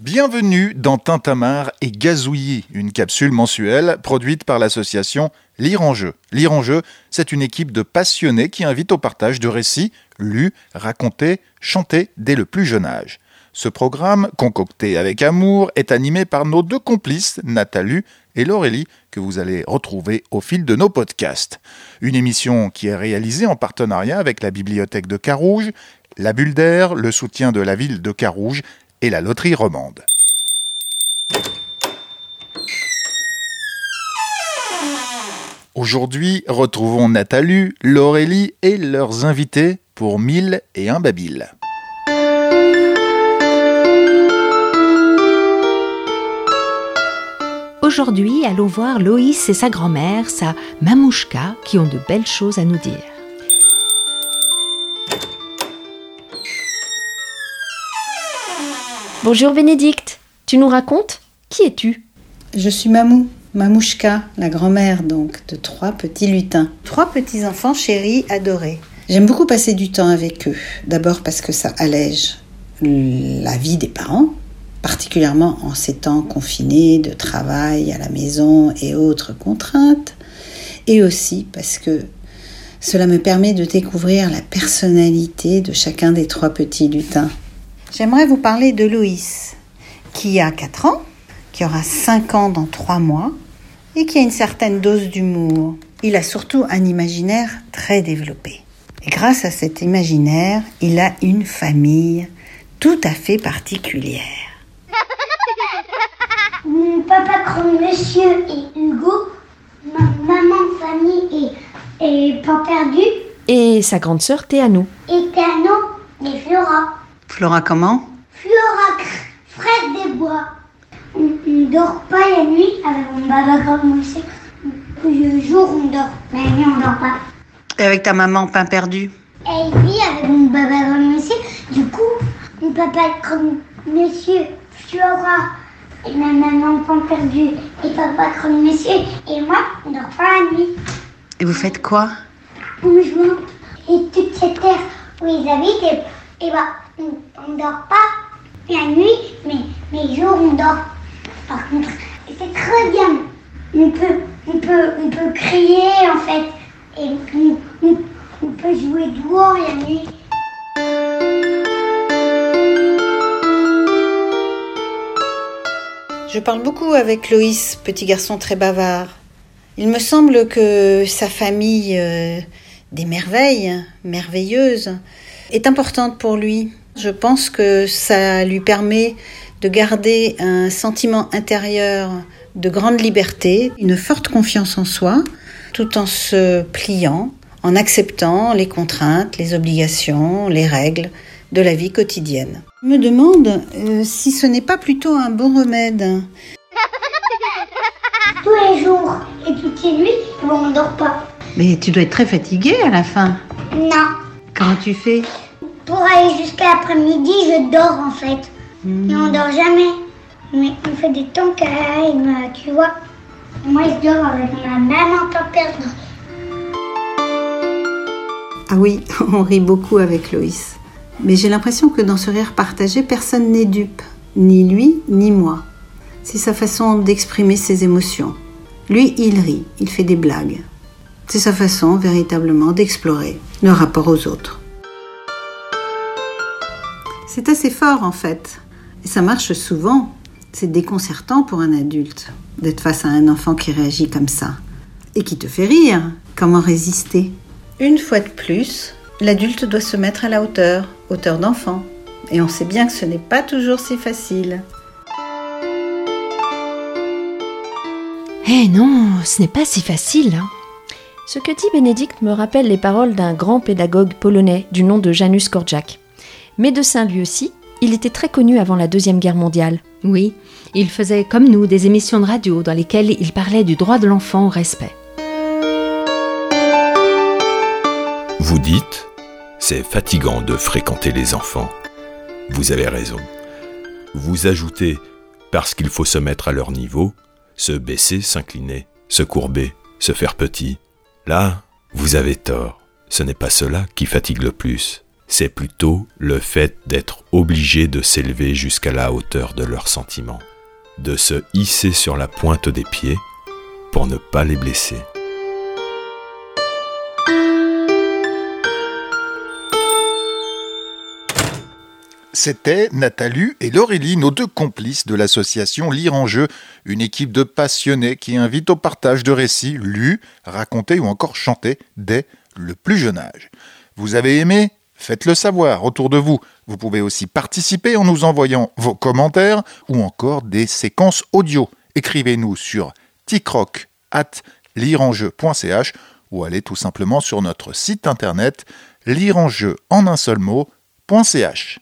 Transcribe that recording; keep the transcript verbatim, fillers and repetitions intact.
Bienvenue dans Tintamarre et Gazouillis, une capsule mensuelle produite par l'association Lire en Jeu. Lire en Jeu, c'est une équipe de passionnés qui invite au partage de récits lus, racontés, chantés dès le plus jeune âge. Ce programme, concocté avec amour, est animé par nos deux complices, Nathalie et Laurélie, que vous allez retrouver au fil de nos podcasts. Une émission qui est réalisée en partenariat avec la Bibliothèque de Carouge, la Bulle d'Air, le soutien de la ville de Carouge et la loterie romande. Aujourd'hui, retrouvons Nathalie, Laurélie et leurs invités pour Mille et un Babil. Aujourd'hui, allons voir Loïs et sa grand-mère, sa Mamouchka, qui ont de belles choses à nous dire. Bonjour Bénédicte, tu nous racontes ? Qui es-tu ? Je suis Mamou, Mamouchka, la grand-mère donc de trois petits lutins. Trois petits-enfants chéris, adorés. J'aime beaucoup passer du temps avec eux. D'abord parce que ça allège la vie des parents, particulièrement en ces temps confinés de travail à la maison et autres contraintes. Et aussi parce que cela me permet de découvrir la personnalité de chacun des trois petits lutins. J'aimerais vous parler de Loïs, qui a quatre ans, qui aura cinq ans dans trois mois, et qui a une certaine dose d'humour. Il a surtout un imaginaire très développé. Et grâce à cet imaginaire, il a une famille tout à fait particulière. Papa Croque-Monsieur et Hugo, ma maman Fanny et, et Pas Perdu. Et sa grande sœur Théano. Et Théano et Flora. Flora comment ? Flora Fred des Bois. On ne dort pas la nuit avec mon papa Croque-Monsieur. Le jour on dort, la nuit on dort pas. Et avec ta maman Pain Perdu ? Elle vit avec mon papa Croque-Monsieur. Du coup, mon papa Croque-Monsieur, Flora et ma maman Pain Perdu et papa Croque-Monsieur et moi, on dort pas la nuit. Et vous faites quoi ? On joue. Et toute cette terre où ils habitent, et, et bah, on ne dort pas la nuit, mais, mais le jour on dort. Par contre, et c'est très bien. On peut, on peut, on peut crier en fait, et on, on, on peut jouer dehors la nuit. Je parle beaucoup avec Loïs, petit garçon très bavard. Il me semble que sa famille euh, des merveilles, merveilleuse, est importante pour lui. Je pense que ça lui permet de garder un sentiment intérieur de grande liberté, une forte confiance en soi, tout en se pliant, en acceptant les contraintes, les obligations, les règles de la vie quotidienne. Je me demande euh, si ce n'est pas plutôt un bon remède. Tous les jours et toutes les nuits, on ne dort pas. Mais tu dois être très fatiguée à la fin. Non. Comment tu fais ? Pour aller jusqu'à l'après-midi, je dors en fait. Mmh. Et on dort jamais. Mais on fait des temps calmes, tu vois. Et moi, je dors avec ma maman Pas Perdu. Ah oui, on rit beaucoup avec Loïs. Mais j'ai l'impression que dans ce rire partagé, personne n'est dupe. Ni lui, ni moi. C'est sa façon d'exprimer ses émotions. Lui, il rit, il fait des blagues. C'est sa façon, véritablement, d'explorer le rapport aux autres. C'est assez fort, en fait. Et ça marche souvent. C'est déconcertant pour un adulte d'être face à un enfant qui réagit comme ça. Et qui te fait rire. Comment résister ? Une fois de plus, l'adulte doit se mettre à la hauteur, hauteur d'enfant. Et on sait bien que ce n'est pas toujours si facile. Eh non, ce n'est pas si facile. Hein. Ce que dit Bénédicte me rappelle les paroles d'un grand pédagogue polonais du nom de Janusz Korczak. Médecin lui aussi, il était très connu avant la Deuxième Guerre mondiale. Oui, il faisait comme nous des émissions de radio dans lesquelles il parlait du droit de l'enfant au respect. Vous dites, c'est fatigant de fréquenter les enfants. Vous avez raison. Vous ajoutez, parce qu'il faut se mettre à leur niveau, se baisser, s'incliner, se courber, se faire petit. Là, vous avez tort. Ce n'est pas cela qui fatigue le plus. c'est plutôt le fait d'être obligé de s'élever jusqu'à la hauteur de leurs sentiments, de se hisser sur la pointe des pieds pour ne pas les blesser. C'était Nathalie et Laurélie, nos deux complices de l'association Lire en Jeu, une équipe de passionnés qui invite au partage de récits lus, racontés ou encore chantés dès le plus jeune âge. Vous avez aimé ? Faites-le savoir autour de vous. Vous pouvez aussi participer en nous envoyant vos commentaires ou encore des séquences audio. Écrivez-nous sur ticroc arobase lirenjeu point c h ou allez tout simplement sur notre site internet lirenjeu en un seul mot point c h.